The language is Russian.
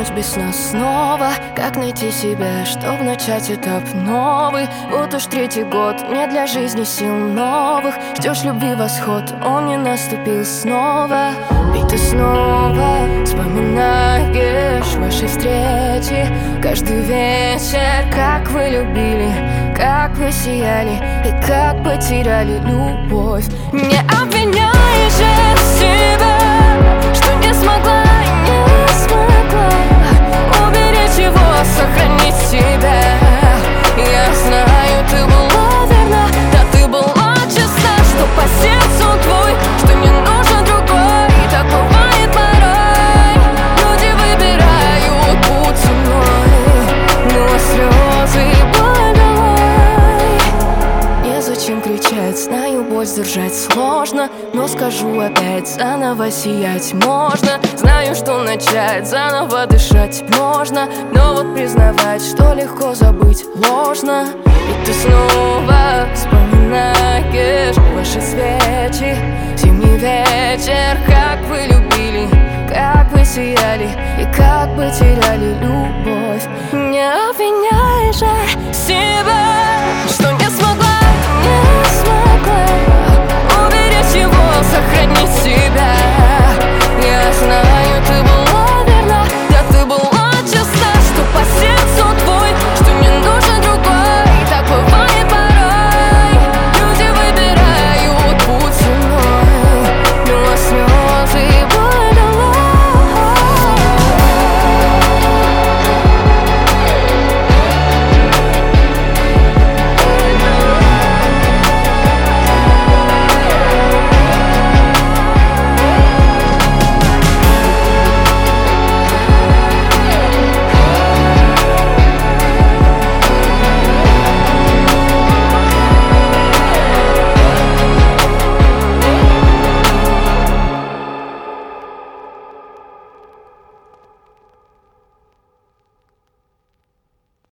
ночь без сна снова. Как найти себя, чтоб начать этап новый? Вот уж третий год, нет для жизни сил новых. Ждешь любви восход, он не наступил снова. И ты снова вспоминаешь ваши встречи каждый вечер. Как вы любили, как вы сияли и как потеряли любовь. Не обвиняешь же себя, что не смогла и не смогла уберечь его, сохранить себя. Я знаю, ты была верна, да ты была честна, что по сердцу твой, что не нужен другой. И так бывает порой, люди выбирают путь ценой, но слезы и боль долой. Незачем кричать, знаю, боль сдержать сложно, но скажу опять, заново сиять можно. Знаю, что начать заново дышать можно, но вот признавать, что легко забыть ложно. И ты снова вспоминаешь ваши свечи, зимний вечер. Как вы любили, как вы сияли и как потеряли любовь.